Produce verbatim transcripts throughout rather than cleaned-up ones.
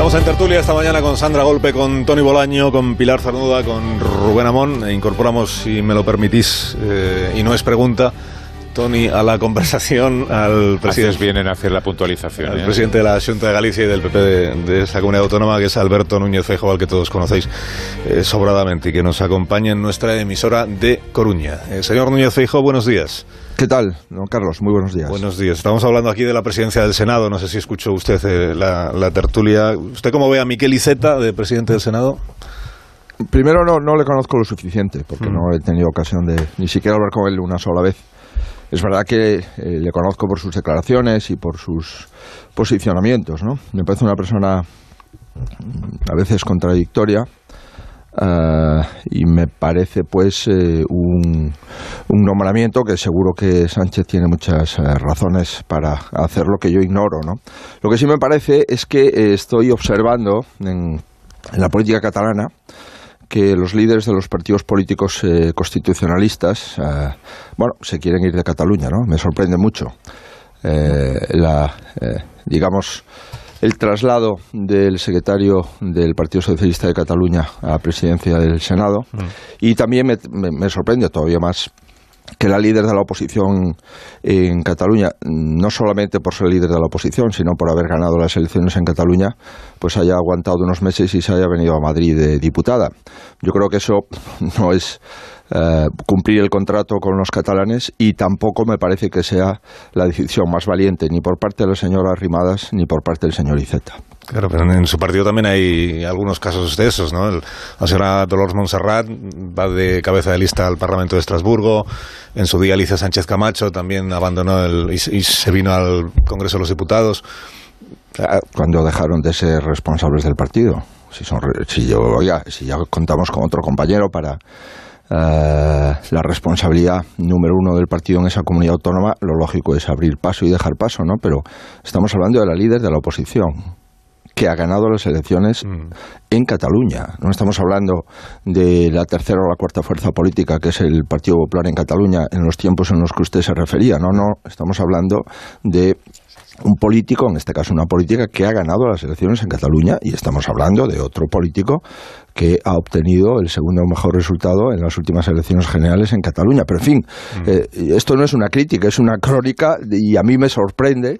Estamos en tertulia esta mañana con Sandra Golpe, con Toni Bolaño, con Pilar Cernuda, con Rubén Amón. E incorporamos, si me lo permitís, eh, y no es pregunta, Toni, a la conversación al presidente. Haces bien en hacer la puntualización. El ¿eh? presidente de la Xunta de Galicia y del P P de, de esa comunidad autónoma, que es Alberto Núñez Feijóo, al que todos conocéis eh, sobradamente y que nos acompaña en nuestra emisora de Coruña. Eh, señor Núñez Feijóo, buenos días. ¿Qué tal, don Carlos? Muy buenos días. Buenos días. Estamos hablando aquí de la presidencia del Senado. No sé si escuchó usted eh, la, la tertulia. ¿Usted cómo ve a Miquel Iceta, de presidente del Senado? Primero, no, no le conozco lo suficiente, porque mm. no he tenido ocasión de ni siquiera hablar con él una sola vez. Es verdad que eh, le conozco por sus declaraciones y por sus posicionamientos, ¿no? Me parece una persona a veces contradictoria. Uh, y me parece pues eh, un, un nombramiento que seguro que Sánchez tiene muchas eh, razones para hacer, lo que yo ignoro, ¿no? Lo que sí me parece es que eh, estoy observando en, en la política catalana que los líderes de los partidos políticos eh, constitucionalistas, eh, bueno, se quieren ir de Cataluña, ¿no? Me sorprende mucho eh, la, eh, digamos, el traslado del secretario del Partido Socialista de Cataluña a la presidencia del Senado. Mm. Y también me, me, me sorprende todavía más que la líder de la oposición en Cataluña, no solamente por ser líder de la oposición, sino por haber ganado las elecciones en Cataluña, pues haya aguantado unos meses y se haya venido a Madrid de diputada. Yo creo que eso no es eh, cumplir el contrato con los catalanes, y tampoco me parece que sea la decisión más valiente ni por parte de la señora Arrimadas ni por parte del señor Iceta. Claro, pero en su partido también hay algunos casos de esos, ¿no? El, la señora Dolors Montserrat va de cabeza de lista al Parlamento de Estrasburgo. En su día Alicia Sánchez Camacho también abandonó el, y, y se vino al Congreso de los Diputados. Cuando dejaron de ser responsables del partido. Si, son, si, yo, oiga, si ya contamos con otro compañero para Uh, la responsabilidad número uno del partido en esa comunidad autónoma, lo lógico es abrir paso y dejar paso, ¿no? Pero estamos hablando de la líder de la oposición, que ha ganado las elecciones mm. en Cataluña. No estamos hablando de la tercera o la cuarta fuerza política, que es el Partido Popular en Cataluña, en los tiempos en los que usted se refería. No, no, estamos hablando de un político, en este caso una política, que ha ganado las elecciones en Cataluña, y estamos hablando de otro político que ha obtenido el segundo mejor resultado en las últimas elecciones generales en Cataluña. Pero en fin, mm. eh, esto no es una crítica, es una crónica, y a mí me sorprende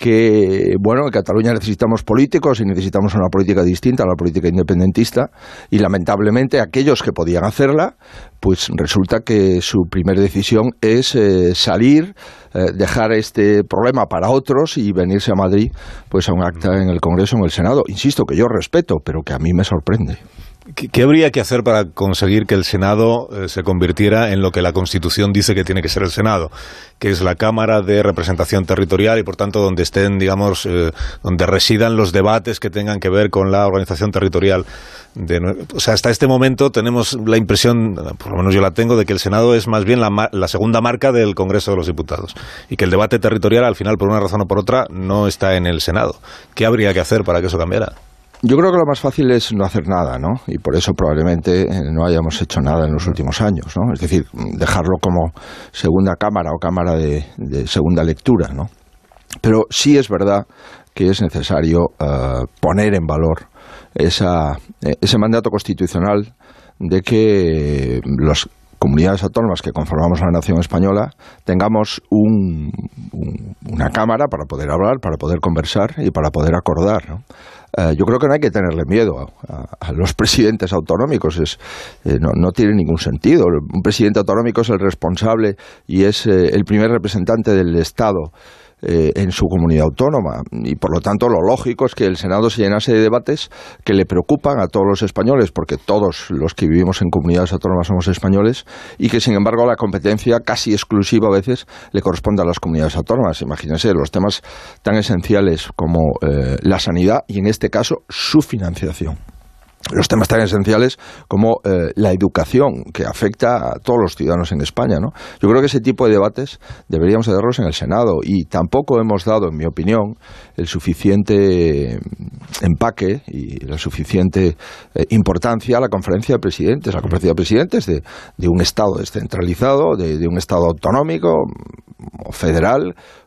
que, bueno, en Cataluña necesitamos políticos y necesitamos una política distinta a la política independentista, y lamentablemente aquellos que podían hacerla, pues resulta que su primera decisión es eh, salir, eh, dejar este problema para otros y venirse a Madrid pues a un acta en el Congreso, en el Senado. Insisto, que yo respeto, pero que a mí me sorprende. ¿Qué, qué habría que hacer para conseguir que el Senado eh, se convirtiera en lo que la Constitución dice que tiene que ser el Senado, que es la Cámara de Representación Territorial, y por tanto donde estén, digamos, eh, donde residan los debates que tengan que ver con la organización territorial? De, o sea, hasta este momento tenemos la impresión, por lo menos yo la tengo, de que el Senado es más bien la, la segunda marca del Congreso de los Diputados, y que el debate territorial, al final, por una razón o por otra, no está en el Senado. ¿Qué habría que hacer para que eso cambiara? Yo creo que lo más fácil es no hacer nada, ¿no? Y por eso probablemente no hayamos hecho nada en los últimos años, ¿no? Es decir, dejarlo como segunda cámara o cámara de, de segunda lectura, ¿no? Pero sí es verdad que es necesario uh, poner en valor esa, ese mandato constitucional de que las comunidades autónomas que conformamos la nación española tengamos un, un, una cámara para poder hablar, para poder conversar y para poder acordar, ¿no? Uh, yo creo que no hay que tenerle miedo a, a, a los presidentes autonómicos. Es, eh, no, no tiene ningún sentido. Un presidente autonómico es el responsable y es eh, el primer representante del Estado Eh, en su comunidad autónoma, y por lo tanto lo lógico es que el Senado se llenase de debates que le preocupan a todos los españoles, porque todos los que vivimos en comunidades autónomas somos españoles, y que sin embargo la competencia casi exclusiva a veces le corresponde a las comunidades autónomas. Imagínense los temas tan esenciales como eh, la sanidad, y en este caso su financiación. Los temas tan esenciales como eh, la educación, que afecta a todos los ciudadanos en España, ¿no? Yo creo que ese tipo de debates deberíamos de darlos en el Senado, y tampoco hemos dado, en mi opinión, el suficiente empaque y la suficiente eh, importancia a la conferencia de presidentes. La conferencia de presidentes de, de un Estado descentralizado, de, de un Estado autonómico o federal,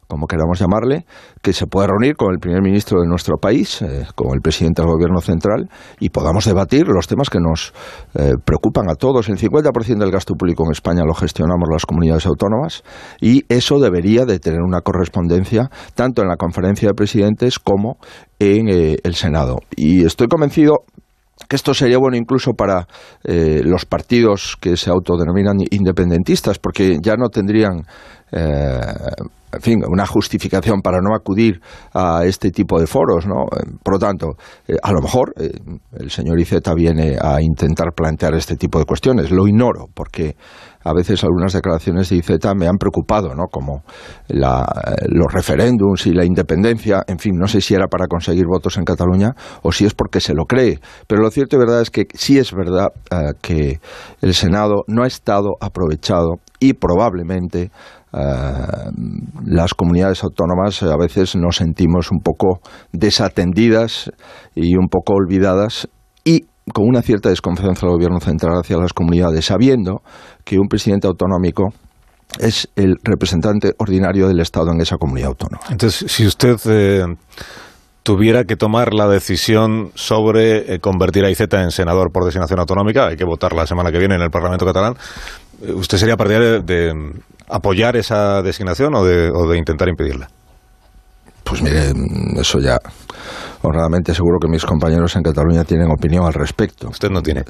como queramos llamarle, que se pueda reunir con el primer ministro de nuestro país, eh, con el presidente del Gobierno central, y podamos debatir los temas que nos eh, preocupan a todos. El cincuenta por ciento del gasto público en España lo gestionamos las comunidades autónomas, y eso debería de tener una correspondencia tanto en la conferencia de presidentes como en eh, el Senado. Y estoy convencido que esto sería bueno incluso para eh, los partidos que se autodenominan independentistas, porque ya no tendrían eh, en fin, una justificación para no acudir a este tipo de foros, ¿no? Por lo tanto, eh, a lo mejor eh, el señor Iceta viene a intentar plantear este tipo de cuestiones. Lo ignoro, porque a veces algunas declaraciones de Iceta me han preocupado, ¿no? Como la, los referéndums y la independencia, en fin, no sé si era para conseguir votos en Cataluña o si es porque se lo cree. Pero lo cierto y verdad es que sí es verdad eh, que el Senado no ha estado aprovechado y probablemente Uh, las comunidades autónomas a veces nos sentimos un poco desatendidas y un poco olvidadas, y con una cierta desconfianza del Gobierno central hacia las comunidades, sabiendo que un presidente autonómico es el representante ordinario del Estado en esa comunidad autónoma. Entonces, si usted eh, tuviera que tomar la decisión sobre eh, convertir a Iceta en senador por designación autonómica, hay que votar la semana que viene en el Parlamento catalán, ¿usted sería partidario de, de apoyar esa designación o de, o de intentar impedirla? Pues mire, eso ya, honradamente seguro que mis compañeros en Cataluña tienen opinión al respecto. Usted no tiene.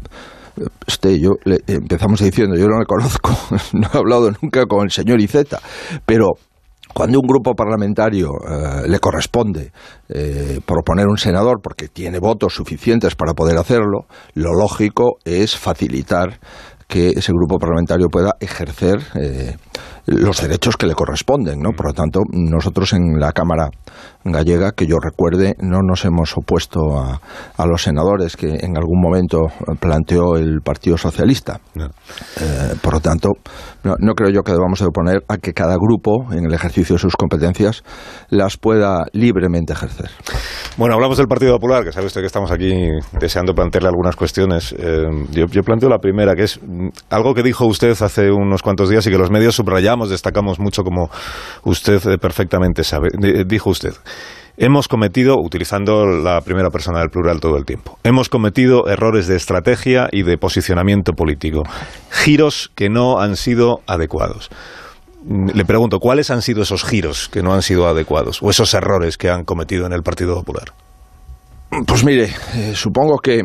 Usted, yo le, empezamos diciendo, yo no le conozco, no he hablado nunca con el señor Iceta, pero cuando un grupo parlamentario eh, le corresponde eh, proponer un senador porque tiene votos suficientes para poder hacerlo, lo lógico es facilitar que ese grupo parlamentario pueda ejercer eh, los derechos que le corresponden, ¿no? Por lo tanto, nosotros en la Cámara gallega, que yo recuerde, no nos hemos opuesto a, a los senadores que en algún momento planteó el Partido Socialista. No. Eh, por lo tanto, no, no creo yo que debamos de oponer a que cada grupo, en el ejercicio de sus competencias, las pueda libremente ejercer. Bueno, hablamos del Partido Popular, que sabe usted que estamos aquí deseando plantearle algunas cuestiones. Eh, yo, yo planteo la primera, que es algo que dijo usted hace unos cuantos días y que los medios subrayamos, destacamos mucho, como usted perfectamente sabe. Dijo usted: hemos cometido, utilizando la primera persona del plural todo el tiempo, hemos cometido errores de estrategia y de posicionamiento político, giros que no han sido adecuados. Le pregunto, ¿cuáles han sido esos giros que no han sido adecuados o esos errores que han cometido en el Partido Popular? Pues mire, eh, supongo que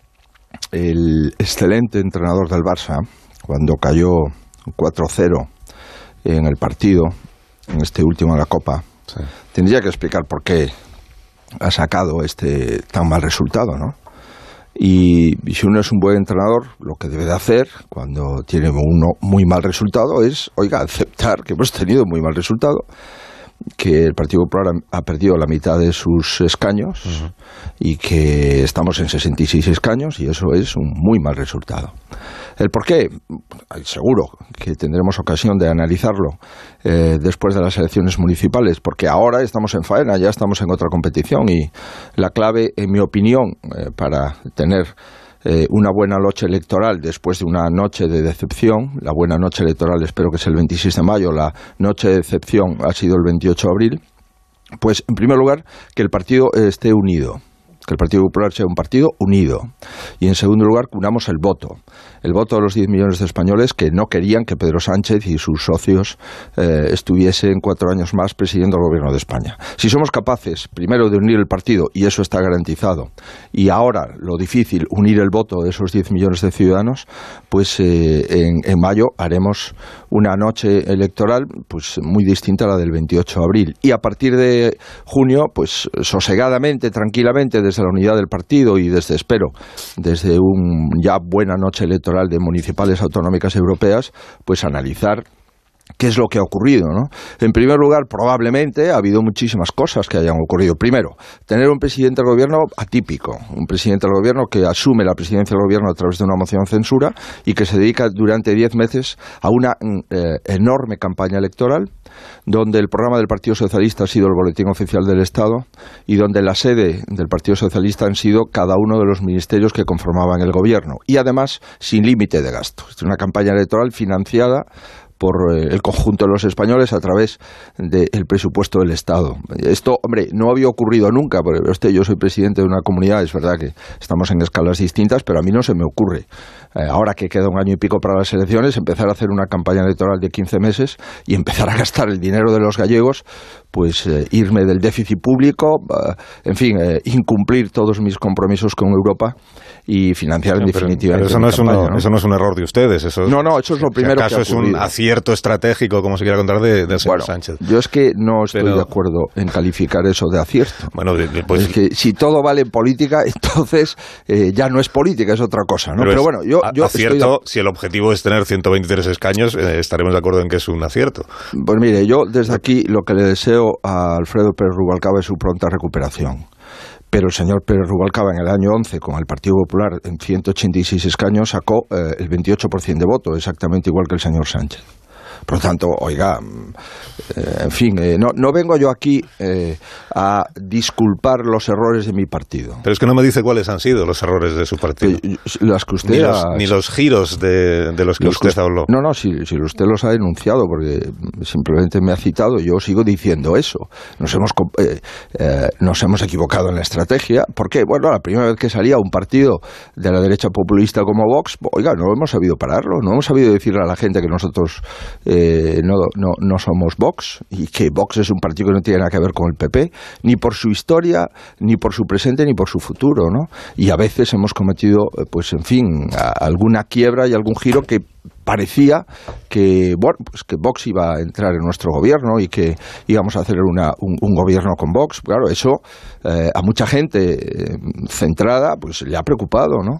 el excelente entrenador del Barça, cuando cayó cuatro cero en el partido, en este último de la Copa, sí, tendría que explicar por qué ha sacado este tan mal resultado, ¿no? Y, y si uno es un buen entrenador, lo que debe de hacer cuando tiene uno muy mal resultado es, oiga, aceptar que hemos tenido muy mal resultado, que el Partido Popular ha, ha perdido la mitad de sus escaños, uh-huh, y que estamos en sesenta y seis escaños, y eso es un muy mal resultado. ¿El por qué? Seguro que tendremos ocasión de analizarlo eh, después de las elecciones municipales, porque ahora estamos en faena, ya estamos en otra competición, y la clave, en mi opinión, eh, para tener eh, una buena noche electoral después de una noche de decepción, la buena noche electoral espero que sea el veintiséis de mayo, la noche de decepción ha sido el veintiocho de abril, pues en primer lugar que el partido esté unido, que el Partido Popular sea un partido unido, y en segundo lugar que unamos el voto, el voto de los diez millones de españoles que no querían que Pedro Sánchez y sus socios eh, estuviesen cuatro años más presidiendo el gobierno de España. Si somos capaces, primero, de unir el partido, y eso está garantizado, y ahora lo difícil, unir el voto de esos diez millones de ciudadanos, pues eh, en, en mayo haremos una noche electoral pues muy distinta a la del veintiocho de abril, y a partir de junio, pues sosegadamente, tranquilamente, desde la unidad del partido y desde, espero, desde un ya buena noche electoral de municipales, autonómicas, europeas, pues analizar qué es lo que ha ocurrido, ¿no? En primer lugar, probablemente ha habido muchísimas cosas que hayan ocurrido. Primero, tener un presidente del gobierno atípico, un presidente del gobierno que asume la presidencia del gobierno a través de una moción de censura y que se dedica durante diez meses a una eh, enorme campaña electoral, donde el programa del Partido Socialista ha sido el Boletín Oficial del Estado y donde la sede del Partido Socialista han sido cada uno de los ministerios que conformaban el gobierno, y además sin límite de gasto. Es una campaña electoral financiada por eh, el conjunto de los españoles a través del presupuesto del Estado. Esto, hombre, no había ocurrido nunca, porque usted, yo soy presidente de una comunidad, es verdad que estamos en escalas distintas, pero a mí no se me ocurre, eh, ahora que queda un año y pico para las elecciones, empezar a hacer una campaña electoral de quince meses y empezar a gastar el dinero de los gallegos, pues eh, irme del déficit público, eh, en fin, eh, incumplir todos mis compromisos con Europa y financiar en pero, definitiva. Pero eso, no es campaña, uno, ¿no? eso no es un error de ustedes. Eso, no, no, eso es lo primero que ha ocurrido. ¿Acaso es un acierto estratégico, como se quiera contar, de, del señor bueno, Sánchez? Yo es que no estoy pero, de acuerdo en calificar eso de acierto. Bueno, pues, es que si todo vale en política, entonces eh, ya no es política, es otra cosa, ¿no? Pero, pero es, bueno, yo, yo acierto, estoy de... si el objetivo es tener ciento veintitrés escaños, eh, estaremos de acuerdo en que es un acierto. Pues mire, yo desde aquí lo que le deseo a Alfredo Pérez Rubalcaba es su pronta recuperación. Pero el señor Pérez Rubalcaba en el año once, con el Partido Popular en ciento ochenta y seis escaños, sacó eh, el veintiocho por ciento de voto, exactamente igual que el señor Sánchez. Por lo tanto, oiga, eh, en fin, eh, no, no vengo yo aquí eh, a disculpar los errores de mi partido. Pero es que no me dice cuáles han sido los errores de su partido. Eh, las que usted ni, los, ha, ni los giros de, de los que los usted que, habló. No, no, si, si usted los ha denunciado, porque simplemente me ha citado, yo sigo diciendo eso. Nos hemos, eh, eh, nos hemos equivocado en la estrategia. ¿Por qué? Bueno, la primera vez que salía un partido de la derecha populista como Vox, oiga, no hemos sabido pararlo, no hemos sabido decirle a la gente que nosotros... Eh, no, no, no somos Vox y que Vox es un partido que no tiene nada que ver con el P P, ni por su historia, ni por su presente, ni por su futuro, ¿no? Y a veces hemos cometido, pues en fin, a, alguna quiebra y algún giro que parecía que, bueno, pues que Vox iba a entrar en nuestro gobierno y que íbamos a hacer una, un, un gobierno con Vox. Claro, eso eh, a mucha gente eh, centrada pues le ha preocupado, ¿no?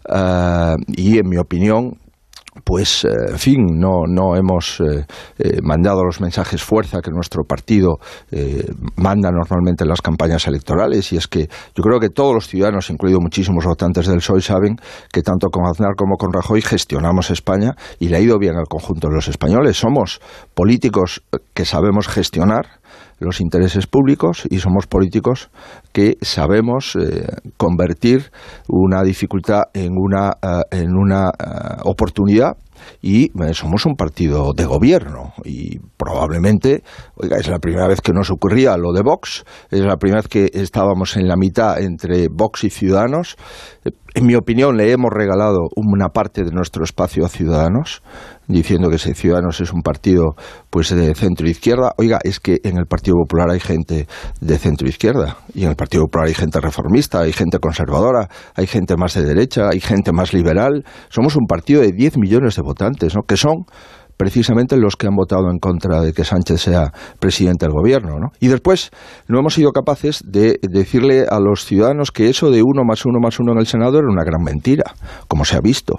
Uh, y en mi opinión, pues, eh, en fin, no, no hemos eh, eh, mandado los mensajes fuerza que nuestro partido eh, manda normalmente en las campañas electorales, y es que yo creo que todos los ciudadanos, incluidos muchísimos votantes del P S O E, saben que tanto con Aznar como con Rajoy gestionamos España y le ha ido bien al conjunto de los españoles. Somos políticos que sabemos gestionar los intereses públicos y somos políticos que sabemos eh, convertir una dificultad en una, uh, en una uh, oportunidad, y eh, somos un partido de gobierno y probablemente, oiga, es la primera vez que nos ocurría lo de Vox, es la primera vez que estábamos en la mitad entre Vox y Ciudadanos. En mi opinión, le hemos regalado una parte de nuestro espacio a Ciudadanos, diciendo que Ciudadanos es un partido pues de centro-izquierda. Oiga, es que en el Partido Popular hay gente de centro-izquierda, y en el Partido Popular hay gente reformista, hay gente conservadora, hay gente más de derecha, hay gente más liberal. Somos un partido de diez millones de votantes, ¿no?, que son precisamente los que han votado en contra de que Sánchez sea presidente del gobierno, ¿no? Y después no hemos sido capaces de decirle a los ciudadanos que eso de uno más uno más uno en el Senado era una gran mentira, como se ha visto.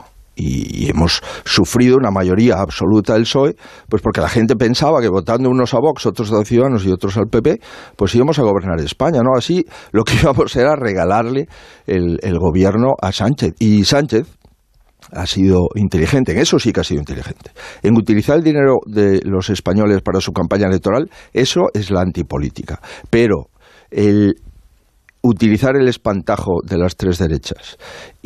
Y hemos sufrido una mayoría absoluta del P S O E, pues porque la gente pensaba que votando unos a Vox, otros a Ciudadanos y otros al P P, pues íbamos a gobernar España, ¿no? Así lo que íbamos era regalarle el, el gobierno a Sánchez. Y Sánchez ha sido inteligente, en eso sí que ha sido inteligente. En utilizar el dinero de los españoles para su campaña electoral, eso es la antipolítica. Pero el utilizar el espantajo de las tres derechas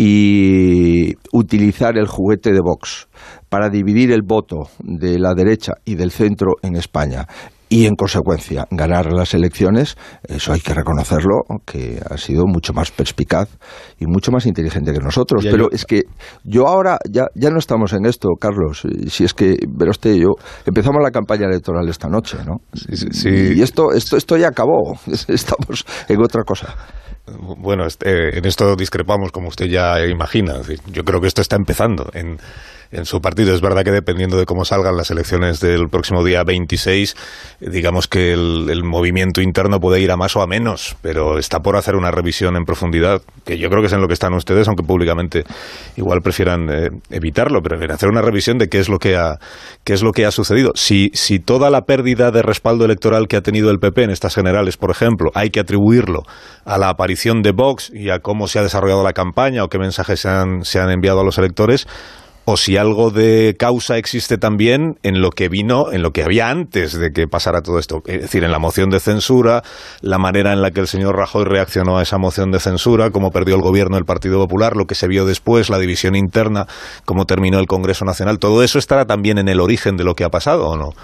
y utilizar el juguete de Vox para dividir el voto de la derecha y del centro en España y, en consecuencia, ganar las elecciones, eso hay que reconocerlo, que ha sido mucho más perspicaz y mucho más inteligente que nosotros. Pero yo, es que yo ahora, ya, ya no estamos en esto, Carlos. Si es que, verá usted, yo empezamos la campaña electoral esta noche, ¿no? Sí, sí, sí. Y esto, esto, esto ya acabó. Estamos en otra cosa. Bueno, este, en esto discrepamos, como usted ya imagina. Es decir, yo creo que esto está empezando en, en su partido. Es verdad que dependiendo de cómo salgan las elecciones del próximo día veintiséis, digamos que el, el movimiento interno puede ir a más o a menos, pero está por hacer una revisión en profundidad, que yo creo que es en lo que están ustedes, aunque públicamente igual prefieran eh, evitarlo, pero en hacer una revisión de qué es lo que ha, qué es lo que ha sucedido. Si, si toda la pérdida de respaldo electoral que ha tenido el P P en estas generales, por ejemplo, hay que atribuirlo a la aparición de Vox y a cómo se ha desarrollado la campaña o qué mensajes se han, se han enviado a los electores, o si algo de causa existe también en lo que vino, en lo que había antes de que pasara todo esto. Es decir, en la moción de censura, la manera en la que el señor Rajoy reaccionó a esa moción de censura, cómo perdió el gobierno el Partido Popular, lo que se vio después, la división interna, cómo terminó el Congreso Nacional. ¿Todo eso estará también en el origen de lo que ha pasado o no?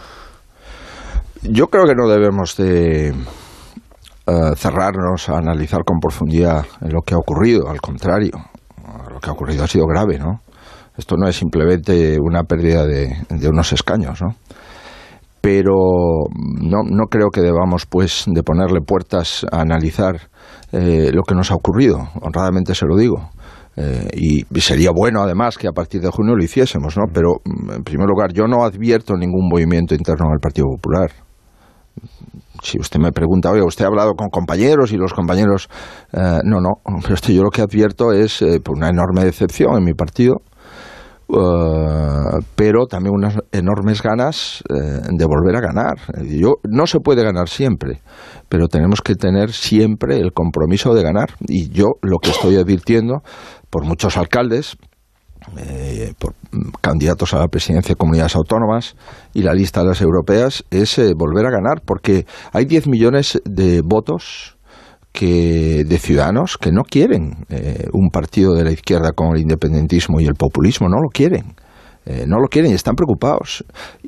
Yo creo que no debemos de uh, cerrarnos a analizar con profundidad lo que ha ocurrido. Al contrario, lo que ha ocurrido ha sido grave, ¿no? Esto no es simplemente una pérdida de, de unos escaños, ¿no? Pero no, no creo que debamos, pues, de ponerle puertas a analizar eh, lo que nos ha ocurrido. Honradamente se lo digo. Eh, y sería bueno, además, que a partir de junio lo hiciésemos, ¿no? Pero, en primer lugar, yo no advierto ningún movimiento interno en el Partido Popular. Si usted me pregunta, oye, ¿usted ha hablado con compañeros? Y los compañeros, eh, no, no, esto yo lo que advierto es eh, una enorme decepción en mi partido, uh, pero también unas enormes ganas eh, de volver a ganar. Yo, no se puede ganar siempre, pero tenemos que tener siempre el compromiso de ganar. Y yo lo que estoy advirtiendo por muchos alcaldes, Eh, por candidatos a la presidencia de comunidades autónomas y la lista de las europeas, es eh, volver a ganar, porque hay diez millones de votos que, de ciudadanos que no quieren eh, un partido de la izquierda con el independentismo y el populismo, no lo quieren. Eh, no lo quieren y están preocupados.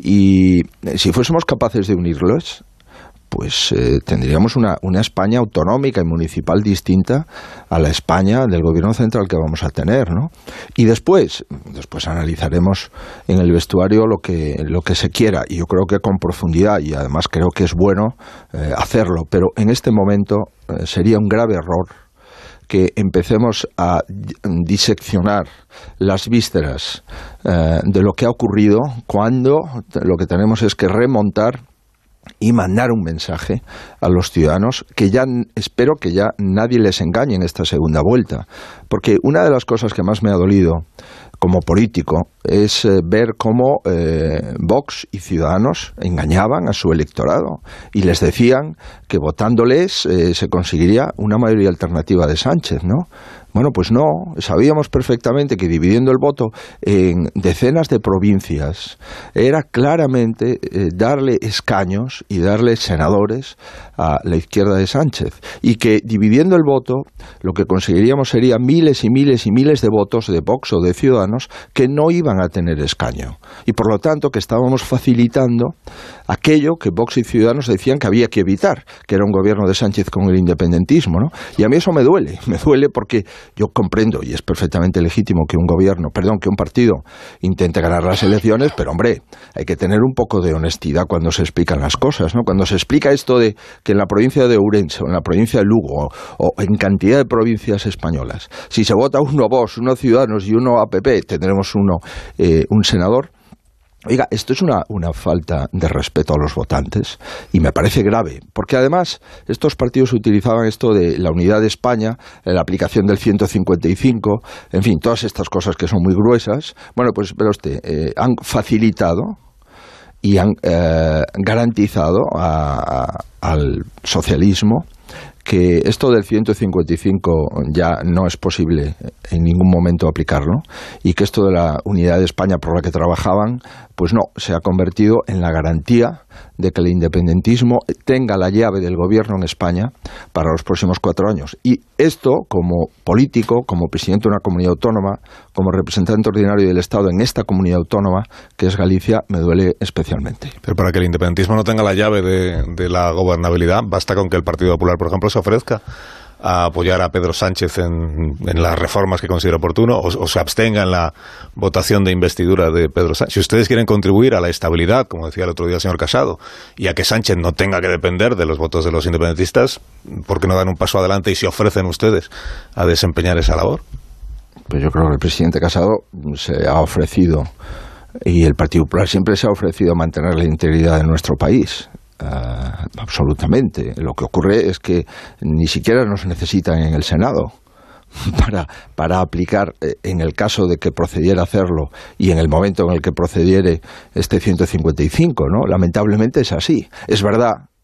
Y eh, si fuésemos capaces de unirlos, pues eh, tendríamos una, una España autonómica y municipal distinta a la España del gobierno central que vamos a tener, ¿no? Y después, después analizaremos en el vestuario lo que, lo que se quiera, y yo creo que con profundidad, y además creo que es bueno eh, hacerlo, pero en este momento eh, sería un grave error que empecemos a diseccionar las vísceras eh, de lo que ha ocurrido, cuando lo que tenemos es que remontar y mandar un mensaje a los ciudadanos que ya, espero que ya nadie les engañe en esta segunda vuelta, porque una de las cosas que más me ha dolido como político es eh, ver cómo eh, Vox y Ciudadanos engañaban a su electorado y les decían que votándoles eh, se conseguiría una mayoría alternativa de Sánchez, ¿no? Bueno, pues no, sabíamos perfectamente que dividiendo el voto en decenas de provincias era claramente eh, darle escaños y darle senadores a la izquierda de Sánchez, y que dividiendo el voto lo que conseguiríamos sería miles y miles y miles de votos de Vox o de Ciudadanos que no iban a tener escaño, y por lo tanto que estábamos facilitando aquello que Vox y Ciudadanos decían que había que evitar, que era un gobierno de Sánchez con el independentismo, ¿no? Y a mí eso me duele, me duele porque yo comprendo, y es perfectamente legítimo que un gobierno, perdón, que un partido intente ganar las elecciones, pero hombre, hay que tener un poco de honestidad cuando se explican las cosas, ¿no? Cuando se explica esto de que en la provincia de Ourense o en la provincia de Lugo o, o en cantidad de provincias españolas, si se vota uno a Vox, uno a Ciudadanos y uno a P P, tendremos uno eh, un senador. Oiga, esto es una, una falta de respeto a los votantes y me parece grave, porque además estos partidos utilizaban esto de la unidad de España, la aplicación del ciento cincuenta y cinco, en fin, todas estas cosas que son muy gruesas. Bueno, pues verá usted, eh, han facilitado y han eh, garantizado a, a, al socialismo que esto del ciento cincuenta y cinco ya no es posible en ningún momento aplicarlo, y que esto de la unidad de España por la que trabajaban, pues no, se ha convertido en la garantía de que el independentismo tenga la llave del gobierno en España para los próximos cuatro años. Y esto, como político, como presidente de una comunidad autónoma, como representante ordinario del Estado en esta comunidad autónoma, que es Galicia, me duele especialmente. Pero para que el independentismo no tenga la llave de, de la gobernabilidad, basta con que el Partido Popular, por ejemplo, se ofrezca a apoyar a Pedro Sánchez en, en las reformas que considera oportuno, o, o se abstenga en la votación de investidura de Pedro Sánchez. Si ustedes quieren contribuir a la estabilidad, como decía el otro día el señor Casado, y a que Sánchez no tenga que depender de los votos de los independentistas, ¿por qué no dan un paso adelante y se ofrecen ustedes a desempeñar esa labor? Pues yo creo que el presidente Casado se ha ofrecido, y el Partido Popular siempre se ha ofrecido a mantener la integridad de nuestro país. Uh, absolutamente. Lo que ocurre es que ni siquiera nos necesitan en el Senado para, para aplicar, eh, en el caso de que procediera a hacerlo y en el momento en el que procediere este ciento cincuenta y cinco, ¿no? Lamentablemente es así. Es verdad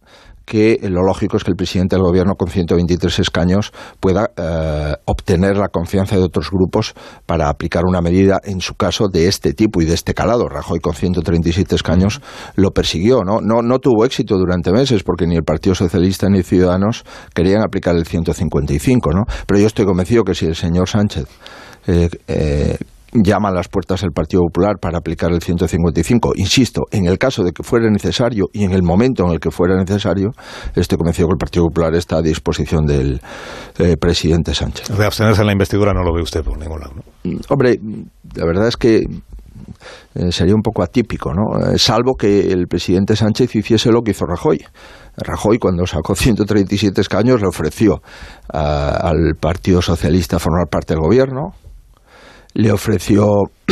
que lo lógico es que el presidente del gobierno con ciento veintitrés escaños pueda eh, obtener la confianza de otros grupos para aplicar una medida, en su caso, de este tipo y de este calado. Rajoy con ciento treinta y siete escaños lo persiguió, ¿no? No, no tuvo éxito durante meses porque ni el Partido Socialista ni Ciudadanos querían aplicar el ciento cincuenta y cinco, ¿no? Pero yo estoy convencido que si el señor Sánchez eh, eh, llama a las puertas del Partido Popular para aplicar el ciento cincuenta y cinco, insisto, en el caso de que fuera necesario y en el momento en el que fuera necesario, estoy convencido que el Partido Popular está a disposición del eh, presidente Sánchez. De abstenerse en la investidura no lo ve usted por ningún lado, ¿no? Hombre, la verdad es que eh, sería un poco atípico, ¿no? Eh, salvo que el presidente Sánchez hiciese lo que hizo Rajoy. Rajoy, cuando sacó ciento treinta y siete escaños, le ofreció a, al Partido Socialista formar parte del gobierno, le ofreció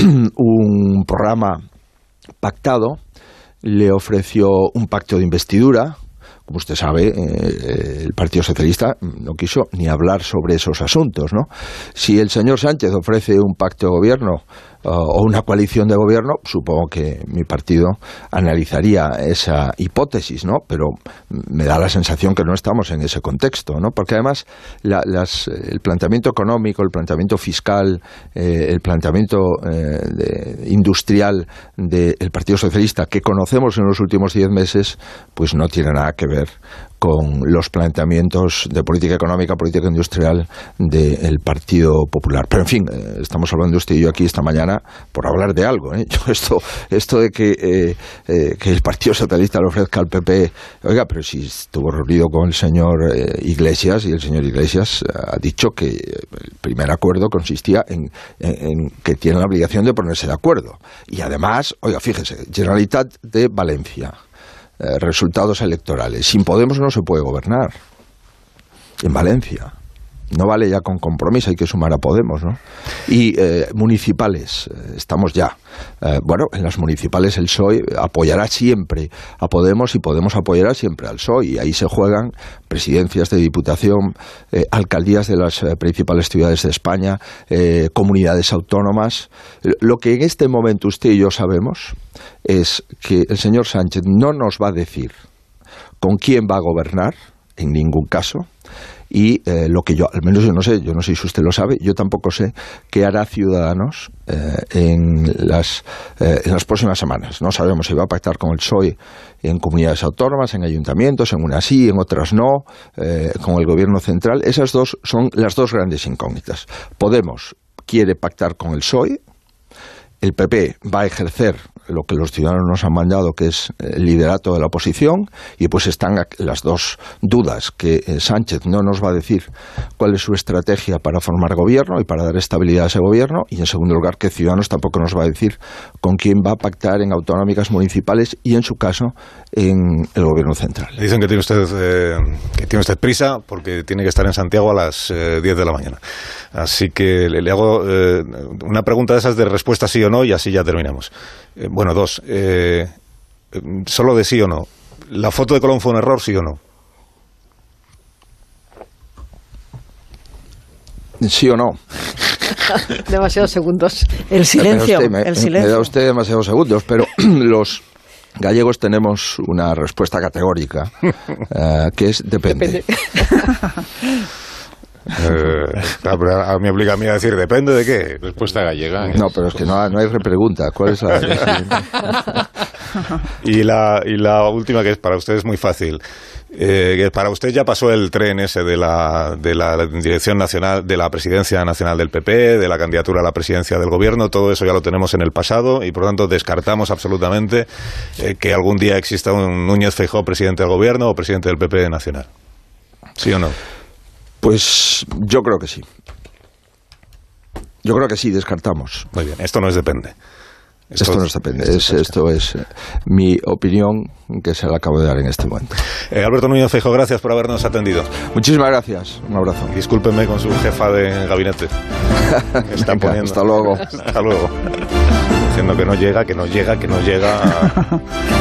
un programa pactado, le ofreció un pacto de investidura. Como usted sabe, eh, el Partido Socialista no quiso ni hablar sobre esos asuntos, ¿no? Si el señor Sánchez ofrece un pacto de gobierno uh, o una coalición de gobierno, supongo que mi partido analizaría esa hipótesis, ¿no? Pero me da la sensación que no estamos en ese contexto, ¿no? Porque además la, las, el planteamiento económico, el planteamiento fiscal, eh, el planteamiento eh, de, industrial del Partido Socialista que conocemos en los últimos diez meses, pues no tiene nada que ver con los planteamientos de política económica, política industrial del Partido Popular. Pero en fin, eh, estamos hablando usted y yo aquí esta mañana por hablar de algo, ¿eh? Yo esto, esto de que, eh, eh, que el Partido Socialista le ofrezca al P P, oiga, pero si estuvo reunido con el señor eh, Iglesias, y el señor Iglesias ha dicho que el primer acuerdo consistía en, en, en que tiene la obligación de ponerse de acuerdo. Y además, oiga, fíjese, Generalitat de Valencia, Eh, resultados electorales. Sin Podemos no se puede gobernar en Valencia. No vale ya con compromiso, hay que sumar a Podemos, ¿no? Y eh, municipales, eh, estamos ya. Eh, bueno, en las municipales el P S O E apoyará siempre a Podemos y Podemos apoyará siempre al P S O E. Y ahí se juegan presidencias de diputación, eh, alcaldías de las eh, principales ciudades de España, eh, comunidades autónomas. Lo que en este momento usted y yo sabemos es que el señor Sánchez no nos va a decir con quién va a gobernar, en ningún caso. Y eh, lo que yo, al menos yo no sé, yo no sé si usted lo sabe, yo tampoco sé qué hará Ciudadanos eh, en, las, eh, en las próximas semanas. No sabemos si va a pactar con el P S O E en comunidades autónomas, en ayuntamientos, en unas sí, en otras no, eh, con el gobierno central. Esas dos son las dos grandes incógnitas. Podemos quiere pactar con el P S O E, el P P va a ejercer lo que los ciudadanos nos han mandado, que es el liderato de la oposición, y pues están las dos dudas, que Sánchez no nos va a decir cuál es su estrategia para formar gobierno y para dar estabilidad a ese gobierno, y en segundo lugar que Ciudadanos tampoco nos va a decir con quién va a pactar en autonómicas municipales y en su caso en el gobierno central. Dicen que tiene usted eh, que tiene usted prisa porque tiene que estar en Santiago a las eh, diez de la mañana. Así que le, le hago eh, una pregunta de esas de respuesta sí o no y así ya terminamos. Eh, bueno, dos. Eh, solo de sí o no. ¿La foto de Colón fue un error, sí o no? ¿Sí o no? Demasiados segundos. El silencio. Me, me, el silencio. me da usted demasiados segundos, pero los gallegos tenemos una respuesta categórica, uh, que es depende. Depende. Eh, a mí obliga a mí a decir, ¿depende de qué? Respuesta gallega. No, pero es que no, no hay repregunta. ¿Cuál es la...? y, la, y la última, que es para usted es muy fácil. Eh, que para usted ya pasó el tren ese de la, de la dirección nacional, de la presidencia nacional del P P, de la candidatura a la presidencia del gobierno, todo eso ya lo tenemos en el pasado y por lo tanto descartamos absolutamente eh, que algún día exista un Núñez Feijóo presidente del gobierno o presidente del P P nacional. ¿Sí o no? Pues yo creo que sí. Yo creo que sí, descartamos. Muy bien, esto no es depende. Esto, esto no es depende, esto es, esto es eh, mi opinión que se la acabo de dar en este momento. Eh, Alberto Núñez Feijóo, gracias por habernos atendido. Muchísimas gracias, un abrazo. Y discúlpenme con su jefa de gabinete. Están Venga, poniendo. Hasta luego. Hasta luego. Diciendo que no llega, que no llega, que no llega.